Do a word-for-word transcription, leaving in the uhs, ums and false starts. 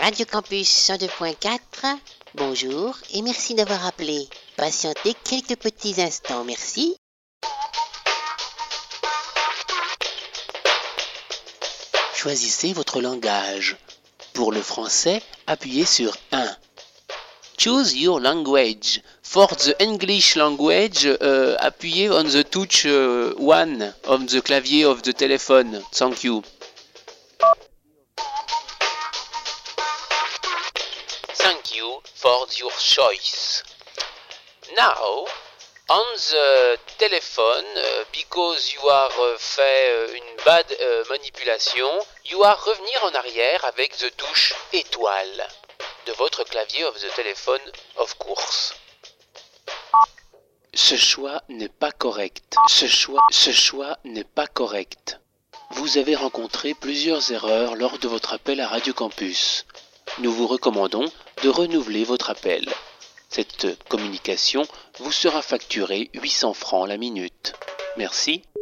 Radio Campus cent deux point quatre, bonjour et merci d'avoir appelé. Patientez quelques petits instants, merci. Choisissez votre langage. Pour le français, appuyez sur un. Choose your language. For the English language, uh, appuyez on the touch uh, one of the clavier of the telephone. Thank you. Thank you for your choice. Now, on the telephone, uh, because you are uh, fait uh, une bad uh, manipulation, you are revenir en arrière avec the touche étoile de votre clavier of the telephone, of course. Ce choix n'est pas correct. Ce choix, ce choix n'est pas correct. Vous avez rencontré plusieurs erreurs lors de votre appel à Radio Campus. Nous vous recommandons de renouveler votre appel. Cette communication vous sera facturée huit cents francs la minute. Merci.